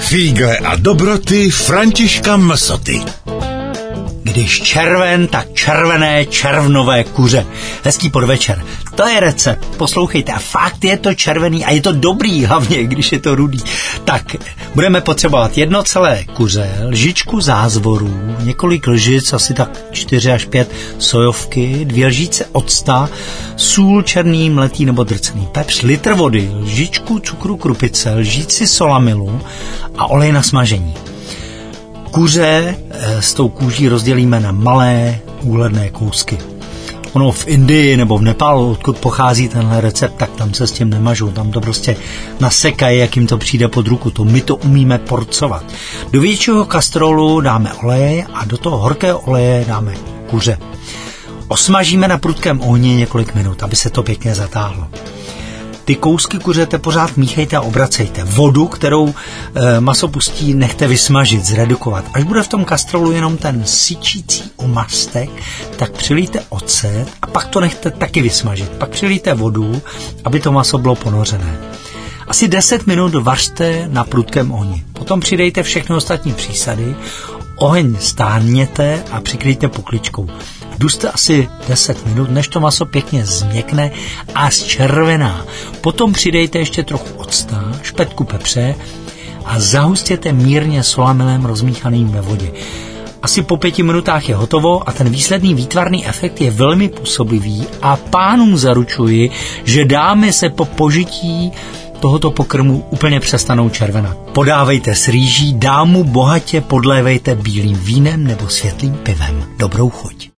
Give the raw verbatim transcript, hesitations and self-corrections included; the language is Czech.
Fígle a dobroty Františka Msoty. Když červen, tak červené červnové kuře. Hezký podvečer. To je recept. Poslouchejte, a fakt je to červený a je to dobrý, hlavně když je to rudý. Tak, budeme potřebovat jedno celé kuře, lžičku zázvorů, několik lžic, asi tak čtyři až pět sojovky, dvě lžíce octa, sůl, černý, mletý nebo drcený pepř, litr vody, lžičku cukru krupice, lžíci solamilu a olej na smažení. Kuře s tou kůží rozdělíme na malé úhledné kousky. Ono v Indii nebo v Nepálu, odkud pochází tenhle recept, tak tam se s tím nemažou, tam to prostě nasekají, jak jim to přijde pod ruku. To my to umíme porcovat. Do většího kastrolu dáme olej a do toho horkého oleje dáme kuře. Osmažíme na prudkém ohni několik minut, aby se to pěkně zatáhlo. Ty kousky kuřete pořád míchejte a obracejte. Vodu, kterou e, maso pustí, nechte vysmažit, zredukovat. Až bude v tom kastrolu jenom ten syčící omastek, tak přilijte ocet a pak to nechte taky vysmažit. Pak přilijte vodu, aby to maso bylo ponořené. Asi deset minut vařte na prudkém ohni. Potom přidejte všechny ostatní přísady, oheň stáhněte a přikryjte pokličkou. Duste asi deset minut, než to maso pěkně změkne a zčervená. Potom přidejte ještě trochu octa, špetku pepře a zahustěte mírně solamilem rozmíchaným ve vodě. Asi po pěti minutách je hotovo a ten výsledný výtvarný efekt je velmi působivý a pánům zaručuji, že dámy se po požití tohoto pokrmu úplně přestanou červenat. Podávejte s rýží, dámu bohatě podlévejte bílým vínem nebo světlým pivem. Dobrou chuť.